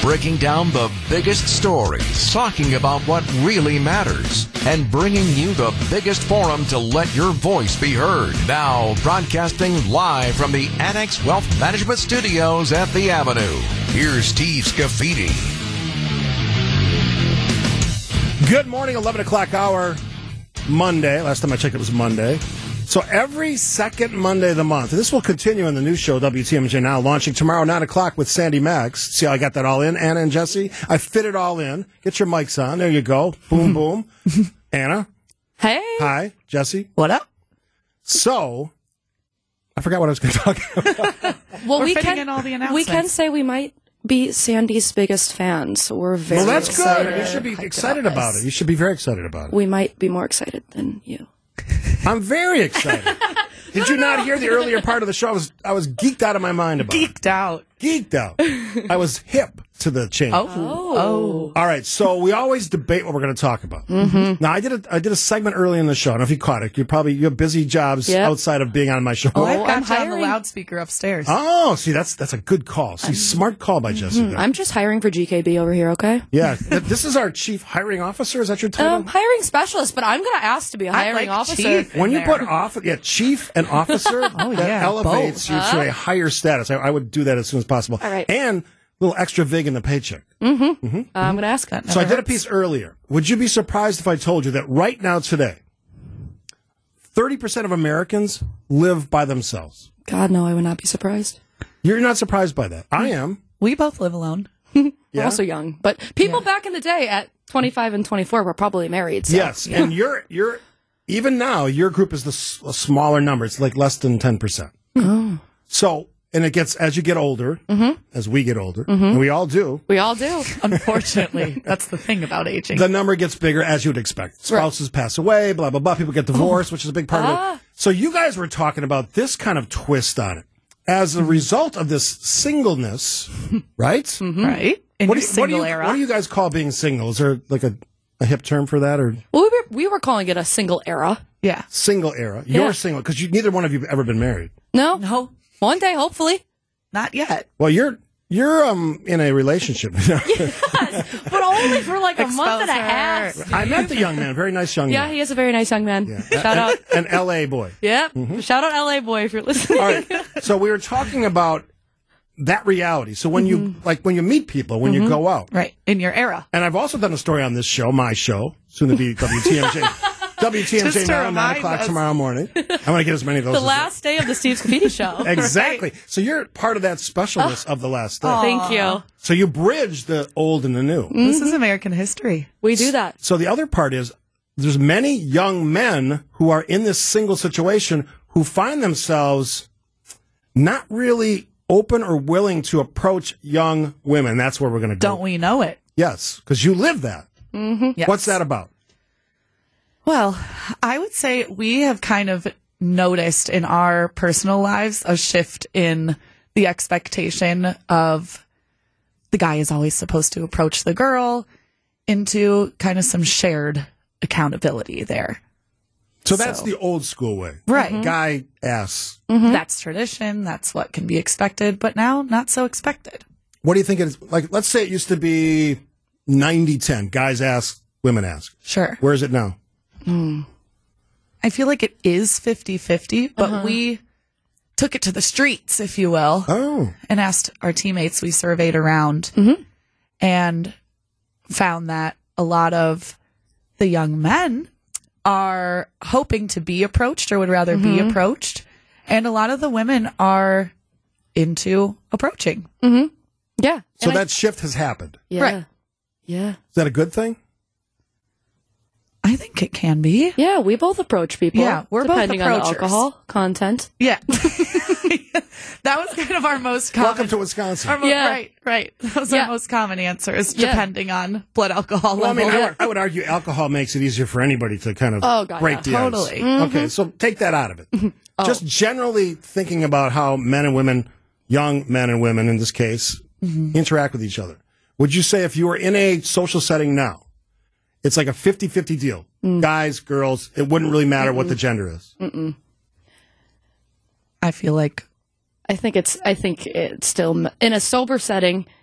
breaking down the biggest stories, talking about what really matters, and bringing you the biggest forum to let your voice be heard. Now, broadcasting live from the Annex Wealth Management Studios at The Avenue, here's Steve Scafidi. Good morning, 11 o'clock hour, Monday. Last time I checked, it was Monday. So every second Monday of the month, and this will continue in the new show, WTMJ Now, launching tomorrow, 9 o'clock with Sandy Max. See how I got that all in, Anna and Jesse? I fit it all in. Get your mics on. There you go. Boom, boom. Anna? Hey. Hi. Jesse? What up? So, I forgot what I was going to talk about. Well, we can say we might be Sandy's biggest fans. So we're very Well, that's excited. good. You should be excited about it. You should be very excited about it. We might be more excited than you. I'm very excited. Did you not hear the earlier part of the show? I was geeked out of my mind about it. Geeked out. I was hip to the change. Oh. All right, so we always debate what we're going to talk about. Mm-hmm. Now, I did a segment early in the show. I don't know if you caught it. You have busy jobs outside of being on my show. I've got you on the loudspeaker upstairs. Oh, see, that's a good call. See, smart call by Jessica. I'm just hiring for GKB over here, okay? Yeah, this is our chief hiring officer. Is that your title? Hiring specialist, but I'm going to ask to be a hiring officer. When you put chief and officer, that elevates you to a higher status. I would do that as soon as possible. All right. And a little extra vig in the paycheck. I'm going to ask that. So I did a piece earlier. Would you be surprised if I told you that right now today, 30% of Americans live by themselves? God, no, I would not be surprised. You're not surprised by that. I am. We both live alone. We're also young. But people back in the day at 25 and 24 were probably married. So, yes, and you're even now, your group is a smaller number. It's like less than 10%. Oh. So, and it gets, as you get older, as we get older, and we all do. We all do. Unfortunately, that's the thing about aging. The number gets bigger as you would expect. Spouses pass away, blah, blah, blah. People get divorced, which is a big part of it. So you guys were talking about this kind of twist on it. As a result of this singleness, right? Right? In your single era. What do you guys call being single? Is there like a hip term for that? Or Well, we were calling it a single era. Yeah. Single era. You're single, because neither one of you have ever been married. No. One day, hopefully. Not yet. Well, you're in a relationship. Yes, but only for like a month and a half. I met the young man. Very nice young man. Yeah, he is a very nice young man. Yeah. Shout out. An L.A. boy. Yeah. Shout out LA boy if you're listening. All right. So we were talking about that reality. So when you meet people, when you go out. Right. In your era. And I've also done a story on this show, my show, soon to be WTMJ. WTMJ now, 9 o'clock tomorrow morning. I want to get as many of those. The last day of the Steve Scafidi show. Exactly. Right. So you're part of that specialness of the last day. Thank you. So you bridge the old and the new. This is American history. We do that. So the other part is there's many young men who are in this single situation who find themselves not really open or willing to approach young women. That's where we're going to go. Don't we know it? Yes, because you live that. Mm-hmm. Yes. What's that about? Well, I would say we have kind of noticed in our personal lives a shift in the expectation of the guy is always supposed to approach the girl into kind of some shared accountability there. So that's the old school way. Right. Guy asks. Mm-hmm. That's tradition. That's what can be expected. But now, not so expected. What do you think it is? Like, let's say it used to be 90-10. Guys ask, women ask. Sure. Where is it now? I feel like it is 50-50, but we took it to the streets, if you will, and asked our teammates. We surveyed around and found that a lot of the young men are hoping to be approached or would rather be approached, and a lot of the women are into approaching. Yeah. So that shift has happened. Yeah. Right. Yeah. Is that a good thing? I think it can be. Yeah, we both approach people. Yeah, we're both depending on the approachers. alcohol content. Yeah. That was kind of our most common. Welcome to Wisconsin. Right. That was our most common answers, depending on blood alcohol Well, I level. mean, I would argue alcohol makes it easier for anybody to kind of break the ice. Totally. Okay, so take that out of it. Just generally thinking about how men and women, young men and women in this case, interact with each other. Would you say if you were in a social setting now, it's like a 50-50 deal. Guys, girls, it wouldn't really matter what the gender is. I feel like I think it's still in a sober setting.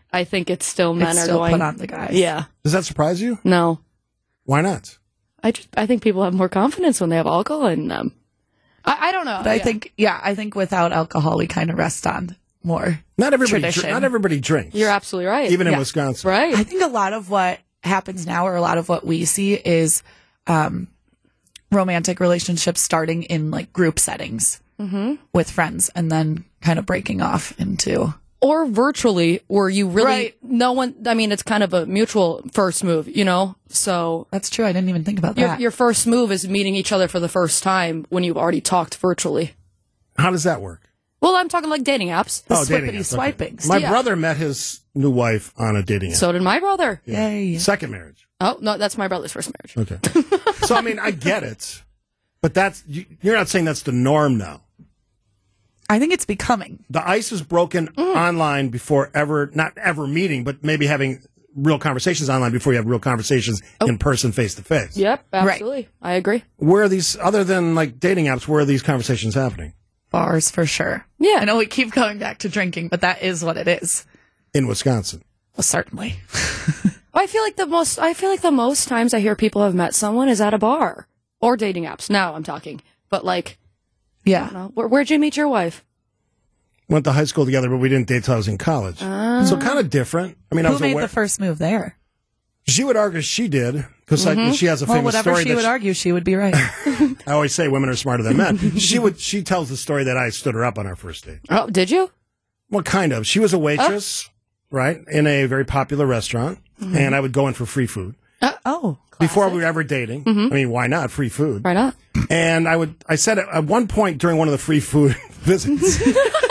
I think it's still men It's are still going put on the guys. Yeah. Does that surprise you? No. Why not? I think people have more confidence when they have alcohol in them. I don't know. But I think without alcohol, we kind of rest on more. Not everybody. Tradition. Not everybody drinks. You're absolutely right. Even in Wisconsin, right. I think a lot of what happens now, or a lot of what we see, is romantic relationships starting in like group settings with friends, and then kind of breaking off into. Or virtually, where you really, Right. no one, I mean, it's kind of a mutual first move, you know? So That's true. I didn't even think about that. your first move is meeting each other for the first time when you've already talked virtually. How does that work? Well, I'm talking like dating apps. Dating Swippity apps, swiping. Okay. My Yeah. brother met his new wife on a dating app. So did my brother. Yay. Second marriage. Oh, no, that's my brother's first marriage. Okay. So, I mean, I get it. But you're not saying that's the norm now. I think it's becoming. The ice is broken online before not ever meeting, but maybe having real conversations online before you have real conversations in person, face to face. Yep, absolutely. I agree. Where are these, other than like dating apps, where are these conversations happening? Bars for sure. Yeah. I know we keep going back to drinking, but that is what it is. In Wisconsin. Well, certainly. I feel like the most times I hear people have met someone is at a bar or dating apps. Now I'm talking, but like, Yeah. where'd you meet your wife? Went to high school together, but we didn't date till I was in college. So kind of different. I mean, I Who was made aware. the first move there? She would argue she did, because she has a Well, famous whatever story she that would argue, she would be right. I always say women are smarter than men. She tells the story that I stood her up on our first date. Oh, did you? Well, kind of. She was a waitress, right, in a very popular restaurant, and I would go in for free food. Oh. Before we were ever dating. I mean, why not? Free food. Why not? And I said at one point during one of the free food visits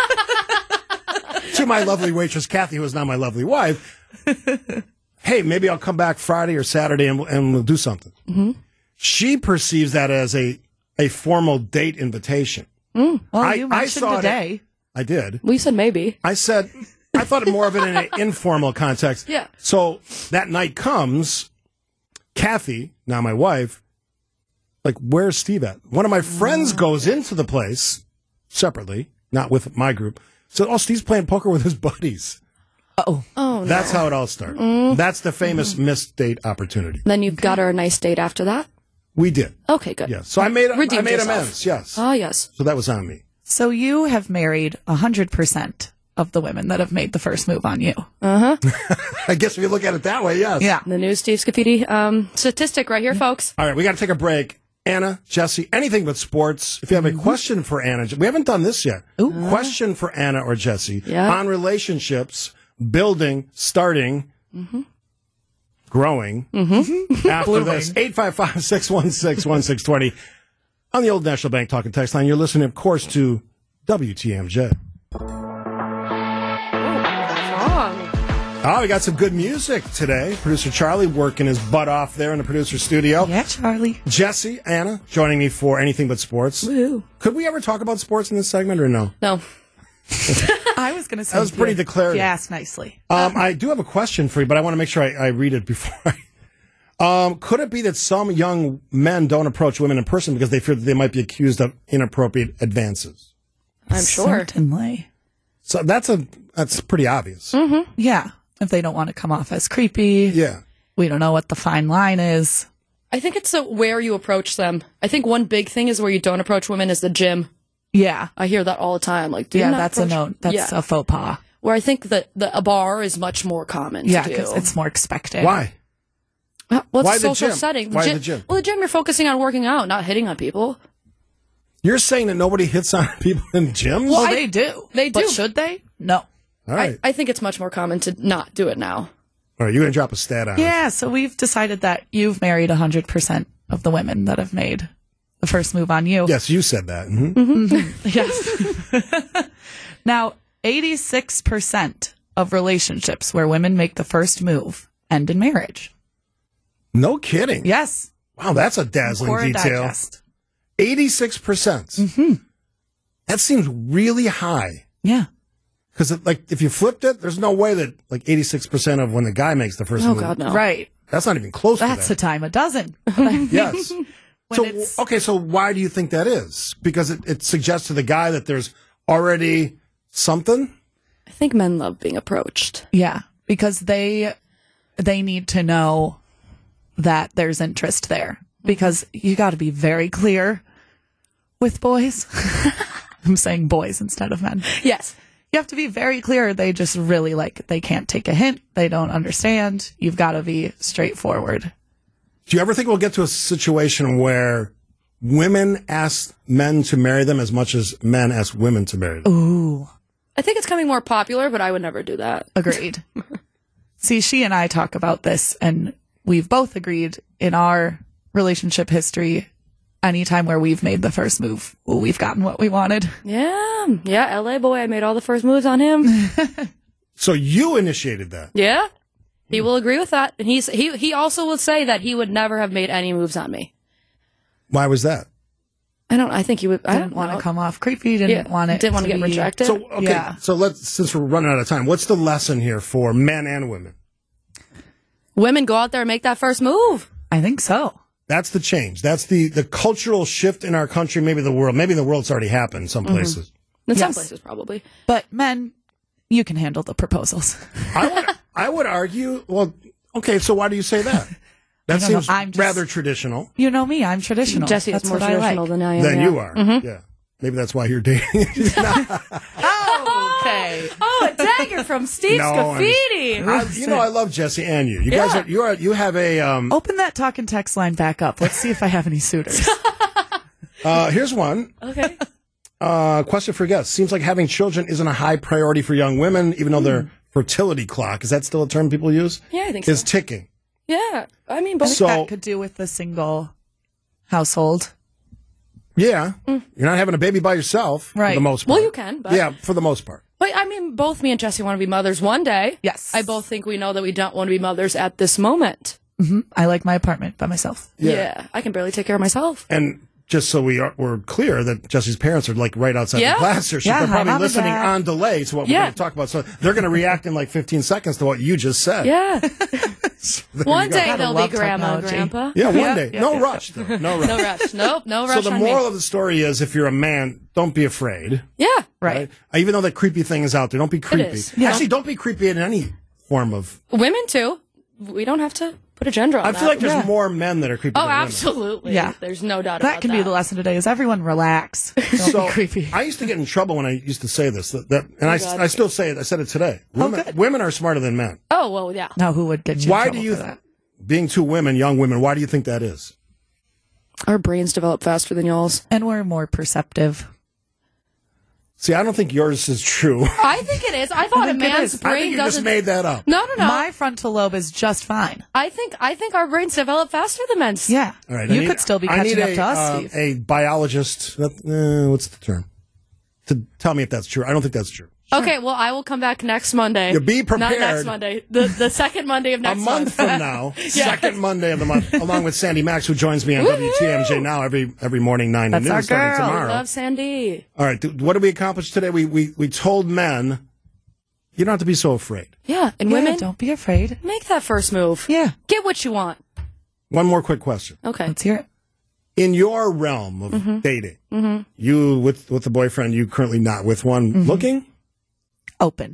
to my lovely waitress, Kathy, who is now my lovely wife, hey, maybe I'll come back Friday or Saturday and we'll do something. Mm-hmm. She perceives that as a formal date invitation. Well, I you mentioned saw it- today. I did. We said maybe. I said, I thought it more of it in an informal context. Yeah. So that night comes, Kathy, now my wife, like, where's Steve at? One of my friends goes into the place separately, not with my group. So, Steve's playing poker with his buddies. Oh. Oh, no. That's how it all started. That's the famous missed date opportunity. Then you got her a nice date after that? We did. Okay, good. Yes. So I made Redeemed yourself. amends. Yes. Ah, yes. So that was on me. So you have married 100% of the women that have made the first move on you. I guess if you look at it that way, yes. Yeah. The new Steve Scafidi statistic right here, folks. All right, we got to take a break. Anna, Jesse, anything but sports. If you have a question for Anna, we haven't done this yet. Question for Anna or Jesse on relationships, building, starting, growing. After this, 855-616-1620 on the Old National Bank Talking Text Line. You're listening, of course, to WTMJ. Oh, we got some good music today. Producer Charlie working his butt off there in the producer studio. Yeah, Charlie. Jesse, Anna, joining me for Anything But Sports. Woo. Could we ever talk about sports in this segment or no? No. I was going to say That was pretty declarative. You asked nicely. I do have a question for you, but I want to make sure I read it before could it be that some young men don't approach women in person because they fear that they might be accused of inappropriate advances? I'm sure. Certainly. So that's pretty obvious. Yeah. If they don't want to come off as creepy. Yeah. We don't know what the fine line is. I think it's where you approach them. I think one big thing is where you don't approach women is the gym. Yeah. I hear that all the time. Like, do Yeah, not that's a approach- note. That's a faux pas. Where I think that a bar is much more common Yeah, to do. because it's more expected. Why? Well, it's Why a the social gym? setting. Why the gym? Well, the gym, you're focusing on working out, not hitting on people. You're saying that nobody hits on people in gyms? Well, they do. They do. But should they? No. All right. I think it's much more common to not do it now. All right, you're going to drop a stat on us. Yeah, so we've decided that you've married 100% of the women that have made the first move on you. Yes, you said that. Mm-hmm. Yes. Now, 86% of relationships where women make the first move end in marriage. No kidding. Yes. Wow, that's a dazzling Core and detail. Digest. 86%. That seems really high. Yeah. Because, if you flipped it, there's no way that, 86% of when the guy makes the first Oh, move. God, no. Right. That's not even close That's to a dime a dozen. that. Yes. it's- So why do you think that is? Because it suggests to the guy that there's already something? I think men love being approached. Yeah. because they need to know that there's interest there, because you got to be very clear with boys. I'm saying boys instead of men. Yes. You have to be very clear. They just really they can't take a hint. They don't understand. You've got to be straightforward. Do you ever think we'll get to a situation where women ask men to marry them as much as men ask women to marry them? Ooh. I think it's becoming more popular, but I would never do that. Agreed. See, she and I talk about this, and we've both agreed in our relationship history, anytime where we've made the first move, we've gotten what we wanted. Yeah. Yeah, LA boy, I made all the first moves on him. So you initiated that? Yeah. He will agree with that. And he also will say that he would never have made any moves on me. Why was that? I think he would. I Didn't want to come off creepy. Didn't want to get rejected. So, okay. Yeah. So since we're running out of time, what's the lesson here for men and women? Women, go out there and make that first move. I think so. That's the change. That's the cultural shift in our country, maybe the world. Maybe the world's already happened in some places. In some Yes. places, probably. But men, you can handle the proposals. I would argue, well, okay, so why do you say that? That I don't know, seems I'm just- rather traditional. You know me, I'm traditional. Jesse is That's more what I traditional like. than I am. Than yeah. you are. Yeah. Maybe that's why you're dating. Okay. Oh, a dagger from Steve No, I'm Scafidi. I love Jesse and you. You guys you have a, Open that talk and text line back up. Let's see if I have any suitors. here's one. Okay. Question for guests. Seems like having children isn't a high priority for young women, even though their fertility clock, is that still a term people use? Yeah, I think so. Is ticking. Yeah. I mean, I both. think So- that could do with the single household. Yeah. You're not having a baby by yourself for Right. the most part. Well, you can, but. Yeah, for the most part. But I mean, both me and Jesse want to be mothers one day. Yes. I both think we know that we don't want to be mothers at this moment. I like my apartment by myself. Yeah. I can barely take care of myself. And just so we're clear that Jesse's parents are like right outside Yeah. the classroom. Yeah, They're hi, probably Mom and listening Dad. on delay to what we're Yeah. going to talk about. So they're going to react in like 15 seconds to what you just said. Yeah. There One you go. day Gotta they'll love be grandma and technology. grandpa. Yeah, one Yeah, day. yeah, No yeah. rush, though. No rush. No rush. Nope. No So rush the on moral me. of the story is if you're a man, don't be afraid. Yeah. Right. Even though that creepy thing is out there, don't be creepy. is. Yeah. Actually, don't be creepy in any form of... Women too. We don't have to put a gender on I that. feel like there's Yeah. more men that are creepy Oh, than women. absolutely. Yeah. There's no doubt about That can be the lesson today is everyone relax. Don't So be creepy. I used to get in trouble when I used to say this, and I still say it. I said it today. good. Women are smarter than men. Oh, well, yeah. Now who would get you Why in do trouble you, for that? being two women, young women, why do you think that is? Our brains develop faster than y'all's. And we're more perceptive. See, I don't think yours is true. I think it is. I thought a think it man's is. I brain think you just doesn't. made that up. No. My frontal lobe is just fine. I think our brains develop faster than men's. Yeah. All right, You could still be catching up to us, Steve. a biologist, what's the term? To tell me if that's true. I don't think that's true. Okay, well, I will come back next Monday. You be Not next prepared. Monday. The second Monday of A next month from now, second Monday of the month, along with Sandy Max, who joins me on WTMJ now every morning, 9 to That's noon, our starting girl. tomorrow. Love Sandy. All right, what did we accomplish today? We told men, you don't have to be so afraid. Yeah, and Yeah, women, don't be afraid. make that first move. Yeah. Get what you want. One more quick question. Okay. Let's hear it. In your realm of dating, you with the boyfriend, you currently not with one, looking? Open.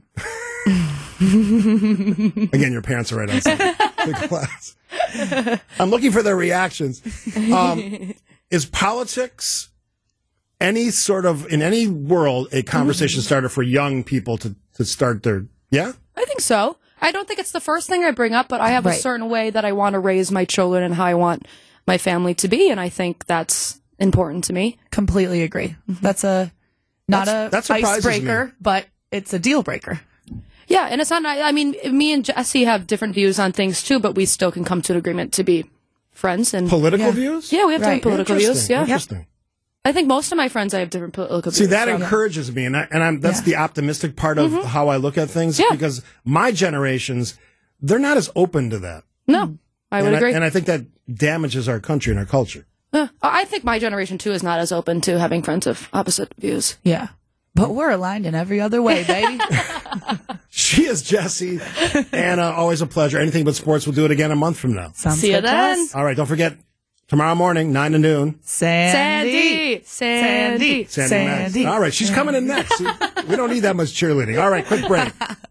Again, your parents are right outside the class. I'm looking for their reactions. Is politics in any world a conversation starter for young people to start their, yeah? I think so. I don't think it's the first thing I bring up, but I have a Right. certain way that I want to raise my children and how I want my family to be, and I think that's important to me. Completely agree. That's not that a surprises icebreaker, me. but it's a deal breaker. Yeah, and it's not, I mean, me and Jesse have different views on things too, but we still can come to an agreement to be friends. And Political Yeah. views? yeah, we have Right. different political views. Interesting, Yeah. Interesting. I think most of my friends I have different political See, views. that so- encourages me, and that's Yeah. the optimistic part of how I look at things, Yeah. because my generations, they're not as open to that. No, I would and agree. and I think that damages our country and our culture. Yeah. I think my generation too is not as open to having friends of opposite views. Yeah. But we're aligned in every other way, baby. She is Jessie. Anna, always a pleasure. Anything but sports. We'll do it again a month from now. Sounds See you good to then. us. All right, don't forget, tomorrow morning, 9 to noon, Sandy. Sandy. Sandy Max. All right, she's coming in next. We don't need that much cheerleading. All right, quick break.